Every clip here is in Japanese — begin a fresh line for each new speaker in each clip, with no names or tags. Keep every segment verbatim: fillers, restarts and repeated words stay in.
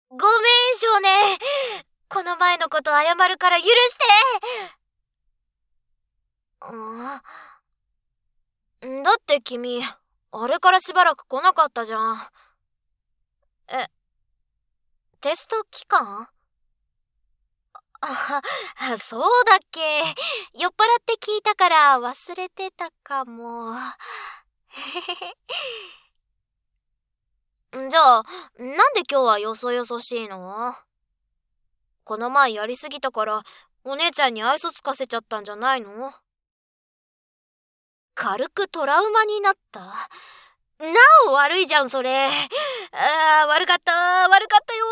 ごめん少年、この前のこと謝るから許して。あだって君、あれからしばらく来なかったじゃん。え、テスト期間？あ、そうだっけ。酔っ払って聞いたから忘れてたかも。じゃあ、なんで今日はよそよそしいの？この前やりすぎたから、お姉ちゃんに愛想つかせちゃったんじゃないの？軽くトラウマになった？なお悪いじゃんそれ。あー、悪かった悪かったよ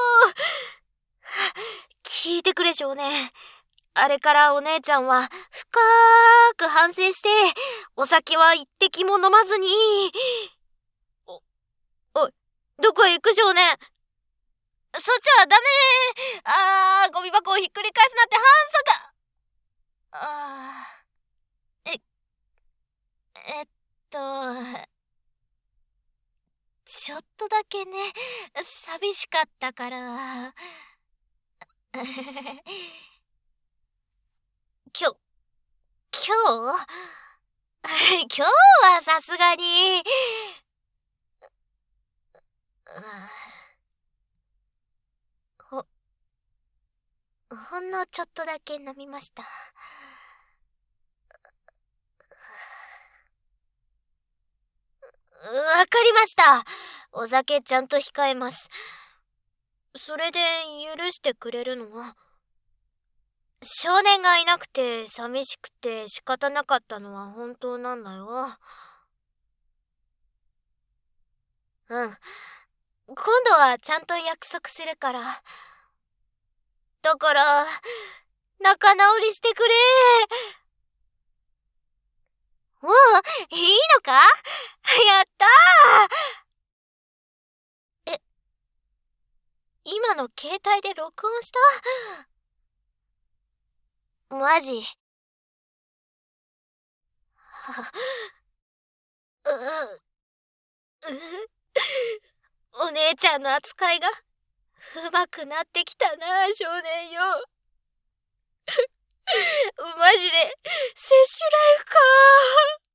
ー。聞いてくれ少年。あれからお姉ちゃんは深く反省して、お酒は一滴も飲まずに。お、おい、どこへ行く少年。そっちはダメー。あー、ゴミ箱をひっくり返すなんて反則。あー、え、えっと、ちょっとだけね、寂しかったから。今日、今日今日はさすがに。ほ、ほんのちょっとだけ飲みました。わかりました。お酒ちゃんと控えます。それで許してくれるの？少年がいなくて寂しくて仕方なかったのは本当なんだよ。うん。今度はちゃんと約束するから。だから、仲直りしてくれ。おう、いいのか？やったー。え、今の携帯で録音した？マジ？う、う、お姉ちゃんの扱いがうまくなってきたな、少年よ。マジで、摂取ライフかー。